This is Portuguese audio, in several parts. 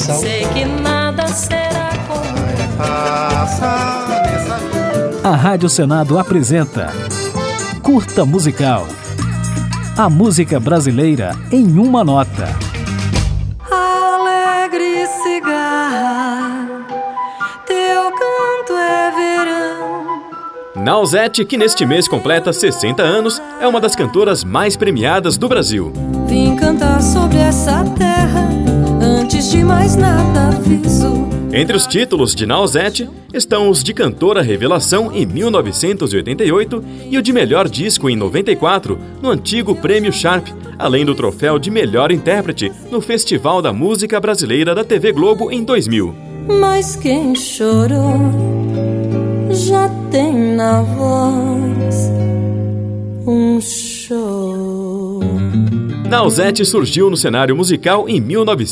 Universal. Sei que nada será como A Rádio Senado apresenta Curta Musical. A música brasileira em uma nota. alegre cigarra, teu canto é verão. Nausete, que neste mês completa 60 anos, é uma das cantoras mais premiadas do Brasil. Vim cantar sobre essa terra, antes de mais nada aviso. Entre os títulos de Nausete estão os de Cantora Revelação em 1988 e o de Melhor Disco em 94, no antigo Prêmio Sharp, além do troféu de Melhor Intérprete no Festival da Música Brasileira da TV Globo em 2000. Mas quem chorou já tem na voz um show. Nausete surgiu no cenário musical em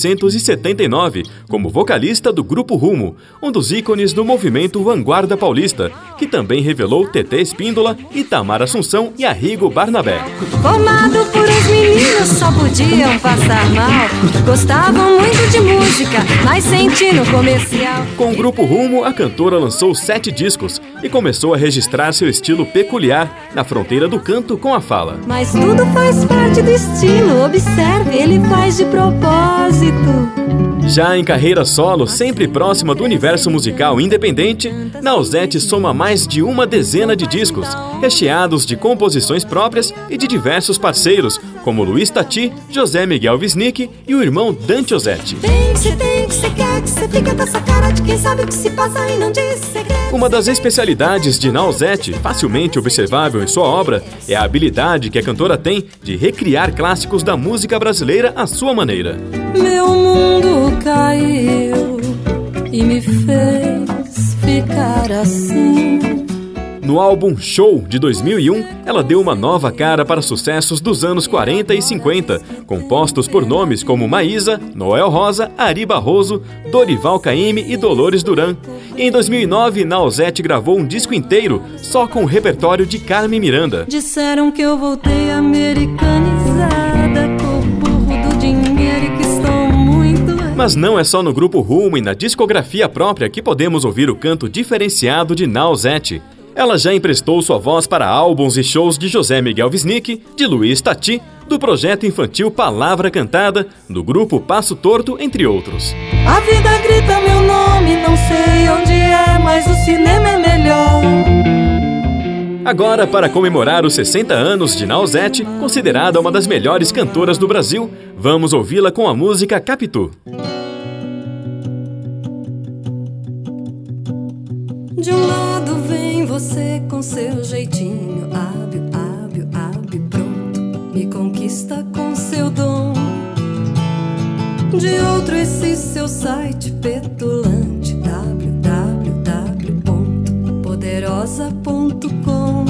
1979 como vocalista do Grupo Rumo, um dos ícones do movimento Vanguarda Paulista, que também revelou Tetê Espíndola, Itamar Assunção e Arrigo Barnabé. Formado por uns meninos, só podiam passar mal. Gostavam muito de música, mas sentiram comercial. Com o Grupo Rumo, a cantora lançou 7 discos e começou a registrar seu estilo peculiar na fronteira do canto com a fala. Mas tudo faz parte do estilo, observe, ele faz de propósito. Já em carreira solo, sempre próxima do universo musical independente, Nausete soma mais de uma dezena de discos, recheados de composições próprias e de diversos parceiros, como Luiz Tati, José Miguel Wisnik e o irmão Dante Ozzetti. Tem que cê quer, que cê fica com essa cara de quem sabe o que se passa e não diz segredo. Uma das especialidades de Nausete, facilmente observável em sua obra, é a habilidade que a cantora tem de recriar clássicos da música brasileira à sua maneira. Meu mundo caiu e me fez ficar assim. No álbum Show, de 2001, ela deu uma nova cara para sucessos dos anos 40 e 50, compostos por nomes como Maísa, Noel Rosa, Ari Barroso, Dorival Caymmi e Dolores Duran. E em 2009, Nausete gravou um disco inteiro só com o repertório de Carmen Miranda. Disseram que eu voltei americanizada, com o burro do dinheiro e que estou muito... Mas não é só no Grupo Rumo e na discografia própria que podemos ouvir o canto diferenciado de Nausete. Ela já emprestou sua voz para álbuns e shows de José Miguel Wisnik, de Luiz Tati, do projeto infantil Palavra Cantada, do grupo Passo Torto, entre outros. A vida grita meu nome, não sei onde é, mas o cinema é melhor. Agora, para comemorar os 60 anos de Nausete, considerada uma das melhores cantoras do Brasil, vamos ouvi-la com a música Capitu. De um lado vem você com seu jeitinho hábil, hábil, hábil, pronto, me conquista com seu dom. De outro esse seu site petulante, www.poderosa.com.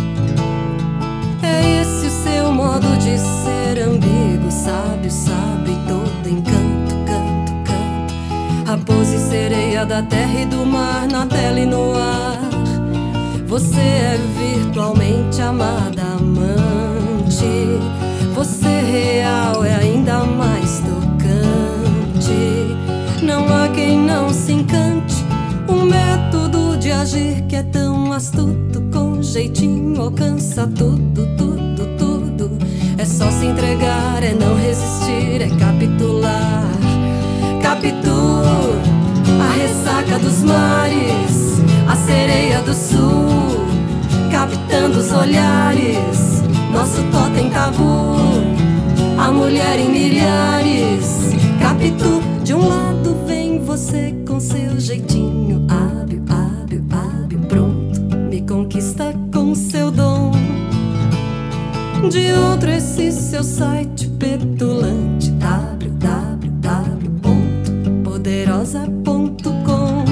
É esse o seu modo de ser ambíguo, sábio, sábio e todo encanto, canto, canto. Raposa e sereia da terra e do mar, na tela e no ar. Você é virtualmente amada, amante. Você real é ainda mais tocante. Não há quem não se encante. Um método de agir que é tão astuto, com jeitinho alcança tudo, tudo, tudo. É só se entregar, é não resistir, é capitular. Capitu, a ressaca dos mares, a sereia do sul, captando os olhares, nosso totem tabu, a mulher em milhares. Capitu, de um lado vem você com seu jeitinho hábil, hábil, hábil, pronto, me conquista com seu dom. De outro esse seu site petulante, www.poderosa.com.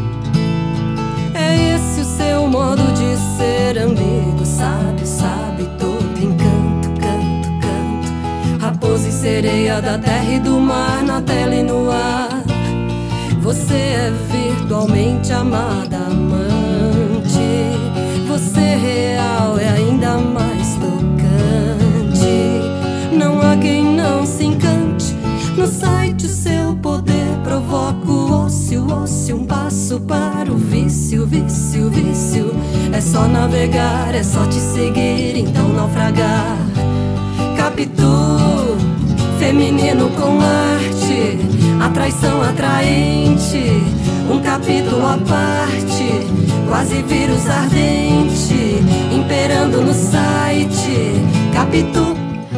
É esse o seu modo de ser ambíguo, sábio, sábio, todo encanto, canto, canto. Raposa e sereia da terra e do mar, na tela e no ar. Você é virtualmente amada, amante. Você real é ainda mais tocante. Não há quem não se encante. No site o seu poder provar. recurso para o vício, vício, vício. É só navegar, é só te seguir, então naufragar. Capitu, feminino com arte, a traição atraente, um capítulo à parte, quase vírus ardente, imperando no site. Capitu.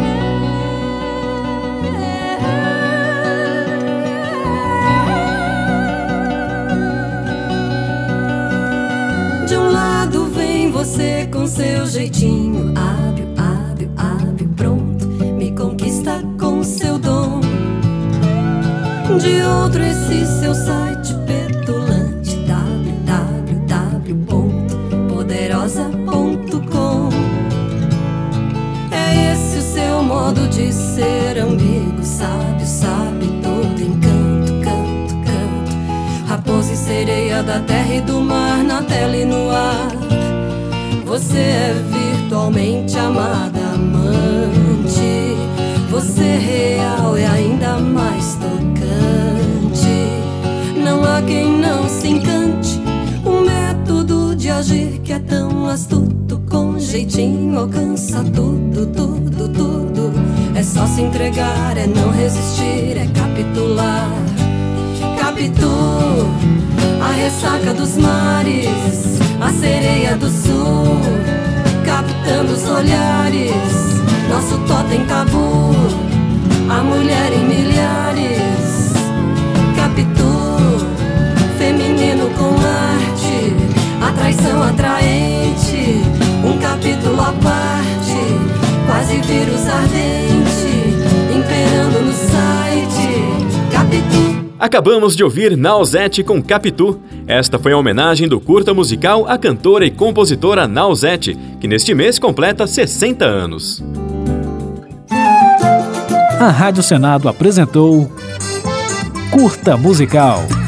De um lado vem você com seu jeitinho, hábil, hábil, hábil, pronto, me conquista com seu dom. De outro esse seu site petulante, www.poderosa.com. É esse o seu modo de ser ambíguo, sábio, sabe todo encanto, canto, canto. Raposa e sereia da terra e do mar, na tela e no ar. Você é virtualmente amada, amante. Você é real e ainda mais tocante. Não há quem não se encante. Um método de agir que é tão astuto, com jeitinho alcança tudo, tudo, tudo. É só se entregar, é não resistir, é capitular. Capitu, a ressaca dos mares, a sereia do sul, captando os olhares, nosso totem tabu, a mulher em milhares. Capitu, feminino com arte, a traição atraente, um capítulo à parte, quase vírus ardente, imperando no site. Capitu. Acabamos de ouvir Nausete com Capitu. Esta foi a homenagem do curta musical à cantora e compositora Nausete, que neste mês completa 60 anos. A Rádio Senado apresentou Curta Musical.